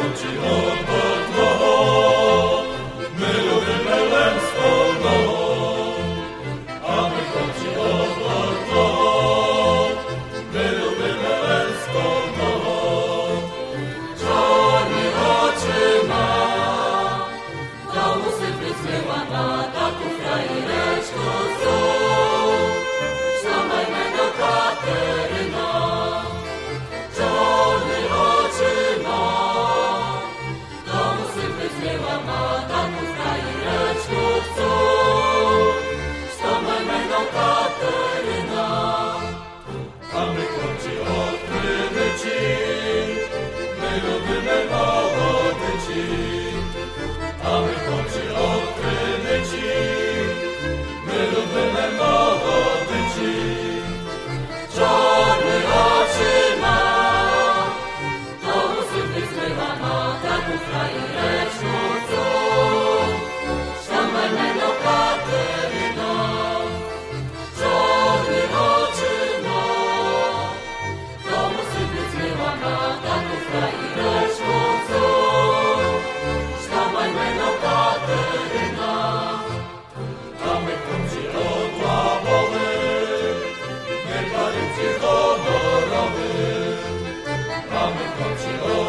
chodzi o to, my lubimy lenstwo, a my chodzi o to, my lubimy lenstwo, czarny oczy ma, domu sypy zmyła ma, taką frajereczką co, szamajmy do Kateryna. A my chłopcy odkrymy ci, my lubimy młode ci. A my chłopcy odkrymy ci, my lubimy młode ci. Czarny oczy ma, to musi być zmywa ma, taką frajereczną co, szamajmy do Kateryna. Czarny oczy ma, to musi być zmywa ma, taką frajereczną co, szamajmy do Kateryna. A my chłopcy od łabowy, my palicy honorowy. A my chłopcy